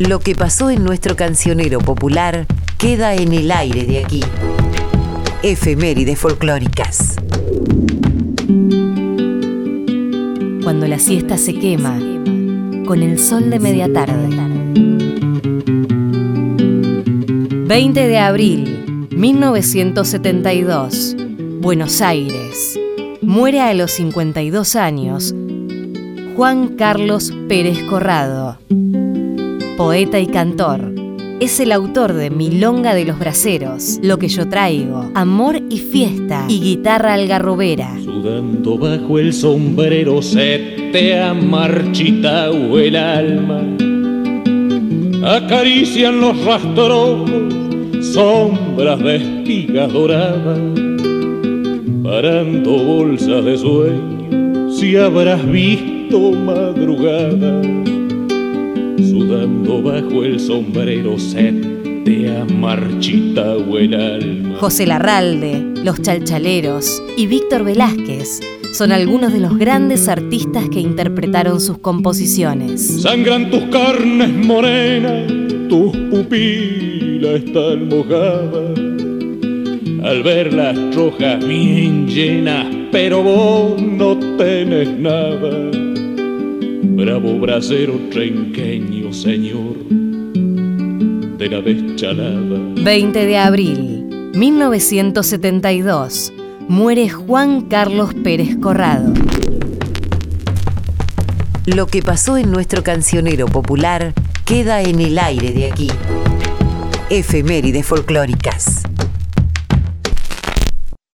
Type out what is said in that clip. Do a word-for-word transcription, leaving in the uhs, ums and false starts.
Lo que pasó en nuestro cancionero popular queda en el aire de aquí. Efemérides folclóricas. Cuando la siesta se quema, con el sol de media tarde. veinte de abril, mil novecientos setenta y dos, Buenos Aires. Muere a los cincuenta y dos años Juan Carlos Pérez Corrado, poeta y cantor. Es el autor de Milonga de los Braceros, Lo que yo traigo, Amor y fiesta y Guitarra algarrobera. Sudando bajo el sombrero se te ha marchitado el alma. Acarician los rastros sombras de espigas doradas, parando bolsas de sueño si habrás visto madrugada. Sudando bajo el sombrero se te ha marchitado el alma. José Larralde, Los Chalchaleros y Víctor Velázquez son algunos de los grandes artistas que interpretaron sus composiciones. Sangran tus carnes morenas, tus pupilas están mojadas al ver las rojas bien llenas, pero vos no tenés nada. Bravo bracero trenqueño, señor de la deschalada. veinte de abril, mil novecientos setenta y dos. Muere Juan Carlos Pérez Corrado. Lo que pasó en nuestro cancionero popular queda en el aire de aquí. Efemérides folclóricas.